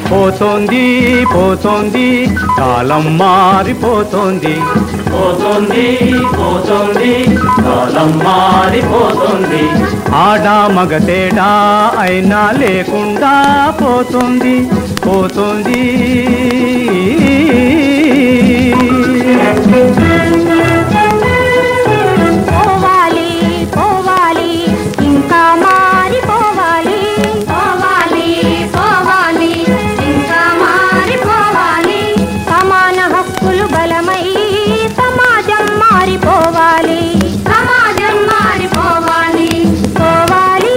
పోతోంది పోతోంది కాలం మారిపోతోంది పోతోంది పోతోంది కాలం మారిపోతోంది ఆడ మగ తేడా అయినా లేకుండా పోతోంది పోతోంది పోవాలి పోవాలి ఇంకా మారిపోవాలి పోవాలి పోవాలి ఇంకా మారిపోవాలి సమాన హక్కులు బలమై సమాజం మారిపోవాలి సమాజం మారిపోవాలి పోవాలి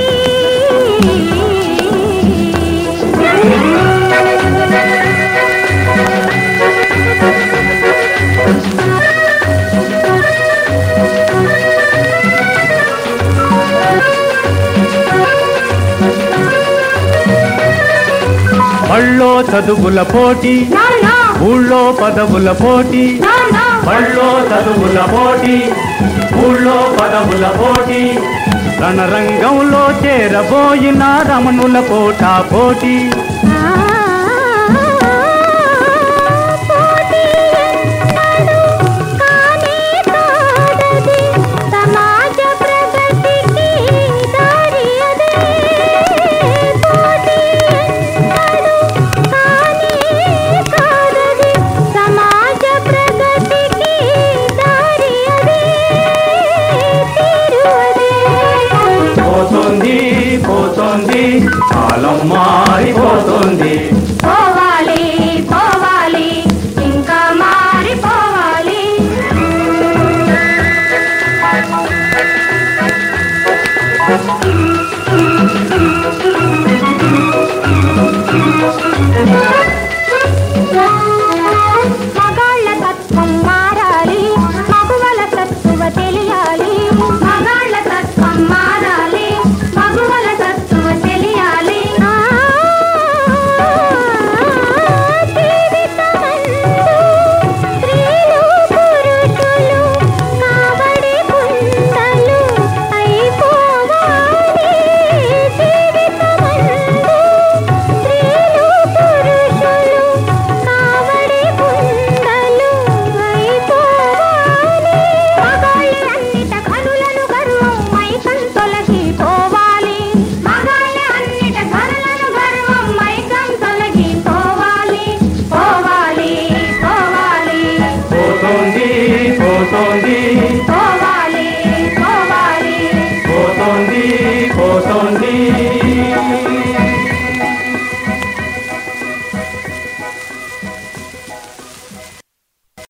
బళ్ళో చదువుల పోటీ ఊళ్ళో పదవుల పోటీ బళ్ళో చదువుల పోటీ ఊళ్ళో పదవుల పోటీ రణరంగంలో చేరబోయిన రమణుల పోటా పోటీ పోతోంది పోతోంది కాలం మారిపోతోంది